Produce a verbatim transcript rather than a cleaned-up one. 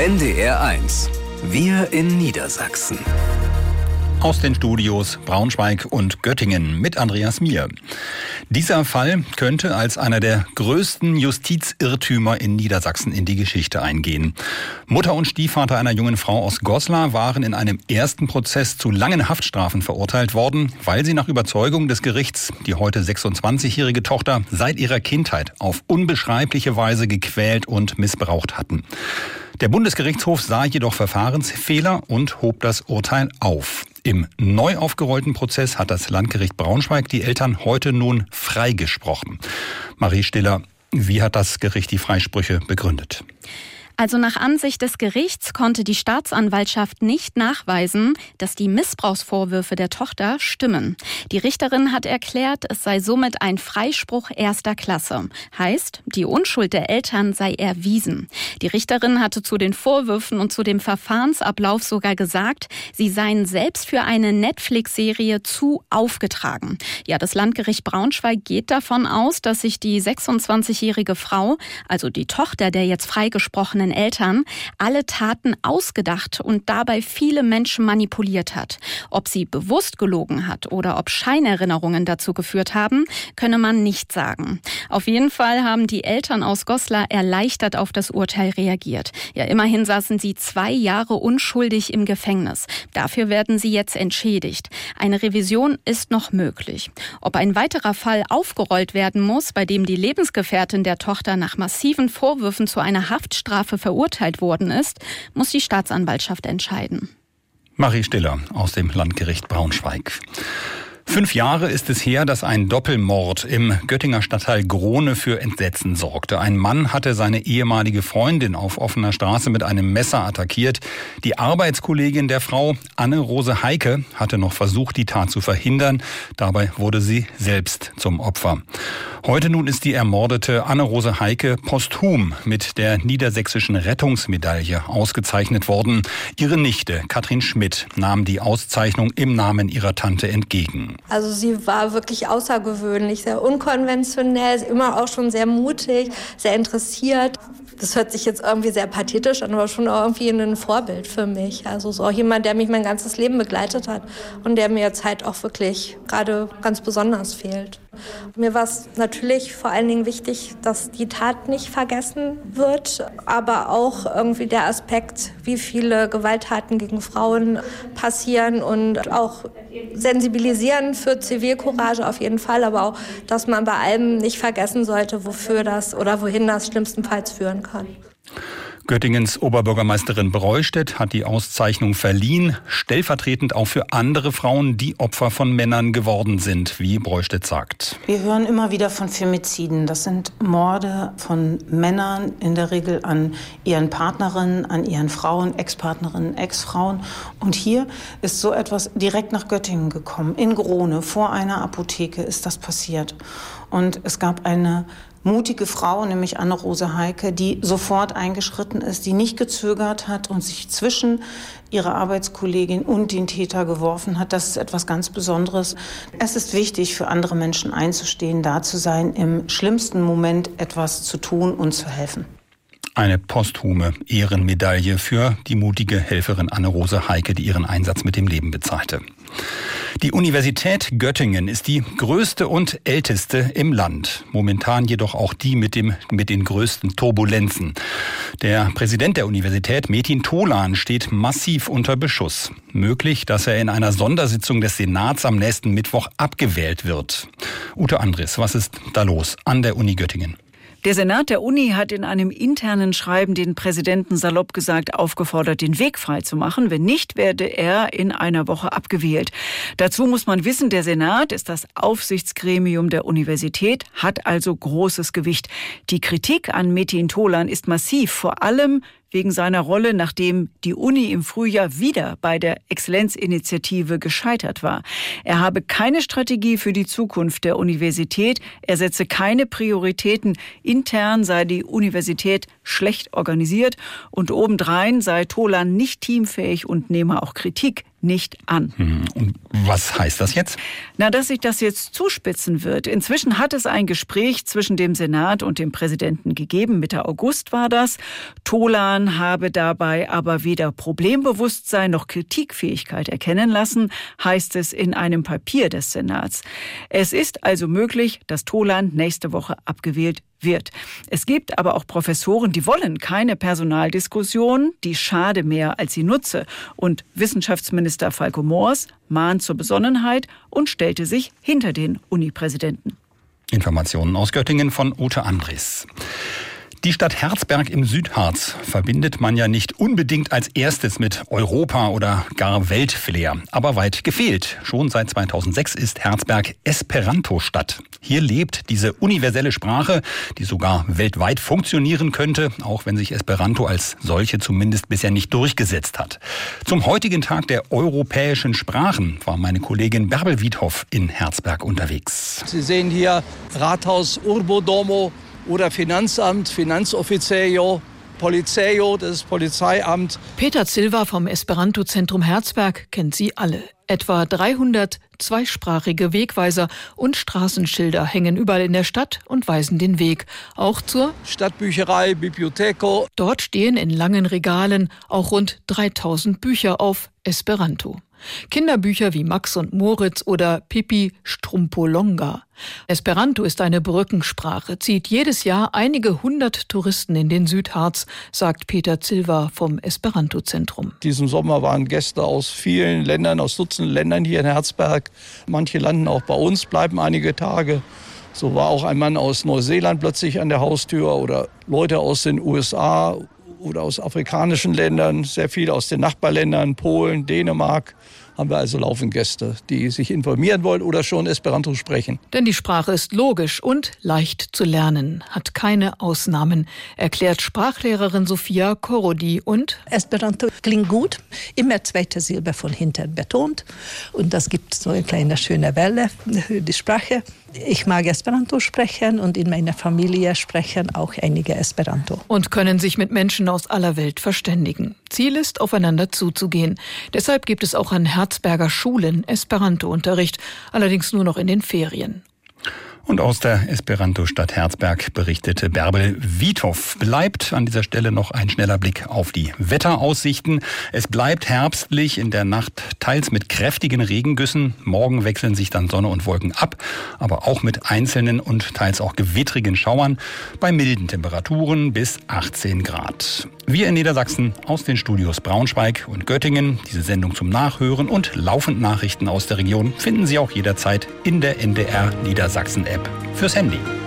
N D R eins. Wir in Niedersachsen. Aus den Studios Braunschweig und Göttingen mit Andreas Mier. Dieser Fall könnte als einer der größten Justizirrtümer in Niedersachsen in die Geschichte eingehen. Mutter und Stiefvater einer jungen Frau aus Goslar waren in einem ersten Prozess zu langen Haftstrafen verurteilt worden, weil sie nach Überzeugung des Gerichts die heute sechsundzwanzigjährige Tochter seit ihrer Kindheit auf unbeschreibliche Weise gequält und missbraucht hatten. Der Bundesgerichtshof sah jedoch Verfahrensfehler und hob das Urteil auf. Im neu aufgerollten Prozess hat das Landgericht Braunschweig die Eltern heute nun freigesprochen. Marie Stiller, wie hat das Gericht die Freisprüche begründet? Also nach Ansicht des Gerichts konnte die Staatsanwaltschaft nicht nachweisen, dass die Missbrauchsvorwürfe der Tochter stimmen. Die Richterin hat erklärt, es sei somit ein Freispruch erster Klasse. Heißt, die Unschuld der Eltern sei erwiesen. Die Richterin hatte zu den Vorwürfen und zu dem Verfahrensablauf sogar gesagt, sie seien selbst für eine Netflix-Serie zu aufgetragen. Ja, das Landgericht Braunschweig geht davon aus, dass sich die sechsundzwanzigjährige Frau, also die Tochter der jetzt freigesprochenen Eltern, alle Taten ausgedacht und dabei viele Menschen manipuliert hat. Ob sie bewusst gelogen hat oder ob Scheinerinnerungen dazu geführt haben, könne man nicht sagen. Auf jeden Fall haben die Eltern aus Goslar erleichtert auf das Urteil reagiert. Ja, immerhin saßen sie zwei Jahre unschuldig im Gefängnis. Dafür werden sie jetzt entschädigt. Eine Revision ist noch möglich. Ob ein weiterer Fall aufgerollt werden muss, bei dem die Lebensgefährtin der Tochter nach massiven Vorwürfen zu einer Haftstrafe verurteilt worden ist, muss die Staatsanwaltschaft entscheiden. Marie Stiller aus dem Landgericht Braunschweig. Fünf Jahre ist es her, dass ein Doppelmord im Göttinger Stadtteil Grohne für Entsetzen sorgte. Ein Mann hatte seine ehemalige Freundin auf offener Straße mit einem Messer attackiert. Die Arbeitskollegin der Frau, Anne-Rose Heike, hatte noch versucht, die Tat zu verhindern. Dabei wurde sie selbst zum Opfer. Heute nun ist die ermordete Anne-Rose Heike posthum mit der Niedersächsischen Rettungsmedaille ausgezeichnet worden. Ihre Nichte, Katrin Schmidt, nahm die Auszeichnung im Namen ihrer Tante entgegen. Also sie war wirklich außergewöhnlich, sehr unkonventionell, immer auch schon sehr mutig, sehr interessiert. Das hört sich jetzt irgendwie sehr pathetisch an, aber schon auch irgendwie ein Vorbild für mich. Also so auch jemand, der mich mein ganzes Leben begleitet hat und der mir jetzt halt auch wirklich gerade ganz besonders fehlt. Mir war es natürlich vor allen Dingen wichtig, dass die Tat nicht vergessen wird, aber auch irgendwie der Aspekt, wie viele Gewalttaten gegen Frauen passieren und auch sensibilisieren für Zivilcourage auf jeden Fall, aber auch, dass man bei allem nicht vergessen sollte, wofür das oder wohin das schlimmstenfalls führen kann. Göttingens Oberbürgermeisterin Breustedt hat die Auszeichnung verliehen, stellvertretend auch für andere Frauen, die Opfer von Männern geworden sind, wie Breustedt sagt. Wir hören immer wieder von Femiziden. Das sind Morde von Männern, in der Regel an ihren Partnerinnen, an ihren Frauen, Ex-Partnerinnen, Ex-Frauen. Und hier ist so etwas direkt nach Göttingen gekommen. In Grohne, vor einer Apotheke ist das passiert. Und es gab eine mutige Frau, nämlich Anne-Rose Heike, die sofort eingeschritten ist, die nicht gezögert hat und sich zwischen ihre Arbeitskollegin und den Täter geworfen hat. Das ist etwas ganz Besonderes. Es ist wichtig, für andere Menschen einzustehen, da zu sein, im schlimmsten Moment etwas zu tun und zu helfen. Eine posthume Ehrenmedaille für die mutige Helferin Anne-Rose Heike, die ihren Einsatz mit dem Leben bezahlte. Die Universität Göttingen ist die größte und älteste im Land. Momentan jedoch auch die mit dem, mit den größten Turbulenzen. Der Präsident der Universität, Metin Tolan, steht massiv unter Beschuss. Möglich, dass er in einer Sondersitzung des Senats am nächsten Mittwoch abgewählt wird. Ute Andres, was ist da los an der Uni Göttingen? Der Senat der Uni hat in einem internen Schreiben den Präsidenten salopp gesagt aufgefordert, den Weg frei zu machen. Wenn nicht, werde er in einer Woche abgewählt. Dazu muss man wissen, der Senat ist das Aufsichtsgremium der Universität, hat also großes Gewicht. Die Kritik an Metin Tolan ist massiv, vor allem wegen seiner Rolle, nachdem die Uni im Frühjahr wieder bei der Exzellenzinitiative gescheitert war. Er habe keine Strategie für die Zukunft der Universität, er setze keine Prioritäten. Intern sei die Universität schlecht organisiert und obendrein sei Tolan nicht teamfähig und nehme auch Kritik nicht an. Und was heißt das jetzt? Na, dass sich das jetzt zuspitzen wird. Inzwischen hat es ein Gespräch zwischen dem Senat und dem Präsidenten gegeben. Mitte August war das. Tolan habe dabei aber weder Problembewusstsein noch Kritikfähigkeit erkennen lassen, heißt es in einem Papier des Senats. Es ist also möglich, dass Tolan nächste Woche abgewählt wird. Es gibt aber auch Professoren, die wollen keine Personaldiskussion, die schade mehr als sie nutze. Und Wissenschaftsminister Falco Moors mahnt zur Besonnenheit und stellte sich hinter den Unipräsidenten. Informationen aus Göttingen von Ute Andres. Die Stadt Herzberg im Südharz verbindet man ja nicht unbedingt als erstes mit Europa oder gar Weltflair. Aber weit gefehlt. Schon seit zweitausendsechs ist Herzberg Esperanto-Stadt. Hier lebt diese universelle Sprache, die sogar weltweit funktionieren könnte, auch wenn sich Esperanto als solche zumindest bisher nicht durchgesetzt hat. Zum heutigen Tag der europäischen Sprachen war meine Kollegin Bärbel Wiedhoff in Herzberg unterwegs. Sie sehen hier Rathaus Urbodomo oder Finanzamt, Finanzofficio, Polizeio, das ist Polizeiamt. Peter Silva vom Esperanto-Zentrum Herzberg kennt sie alle. Etwa dreihundert zweisprachige Wegweiser und Straßenschilder hängen überall in der Stadt und weisen den Weg. Auch zur Stadtbücherei, Bibliotheko. Dort stehen in langen Regalen auch rund dreitausend Bücher auf Esperanto. Kinderbücher wie Max und Moritz oder Pippi Strumpolonga. Esperanto ist eine Brückensprache, zieht jedes Jahr einige hundert Touristen in den Südharz, sagt Peter Silva vom Esperanto-Zentrum. Diesen Sommer waren Gäste aus vielen Ländern, aus Dutzenden Ländern hier in Herzberg. Manche landen auch bei uns, bleiben einige Tage. So war auch ein Mann aus Neuseeland plötzlich an der Haustür oder Leute aus den U S A oder aus afrikanischen Ländern, sehr viel aus den Nachbarländern, Polen, Dänemark. Haben wir also laufend Gäste, die sich informieren wollen oder schon Esperanto sprechen. Denn die Sprache ist logisch und leicht zu lernen, hat keine Ausnahmen, erklärt Sprachlehrerin Sophia Korodi. Und Esperanto klingt gut, immer zweite Silbe von hinten betont. Und das gibt so eine kleine schöne Welle für die Sprache. Ich mag Esperanto sprechen und in meiner Familie sprechen auch einige Esperanto. Und können sich mit Menschen aus aller Welt verständigen. Ziel ist, aufeinander zuzugehen. Deshalb gibt es auch an Herzberger Schulen Esperanto-Unterricht, allerdings nur noch in den Ferien. Und aus der Esperanto-Stadt Herzberg berichtete Bärbel Wiedhoff. Bleibt an dieser Stelle noch ein schneller Blick auf die Wetteraussichten. Es bleibt herbstlich, in der Nacht teils mit kräftigen Regengüssen. Morgen wechseln sich dann Sonne und Wolken ab, aber auch mit einzelnen und teils auch gewittrigen Schauern bei milden Temperaturen bis achtzehn Grad. Wir in Niedersachsen aus den Studios Braunschweig und Göttingen. Diese Sendung zum Nachhören und laufend Nachrichten aus der Region finden Sie auch jederzeit in der N D R Niedersachsen App fürs Handy.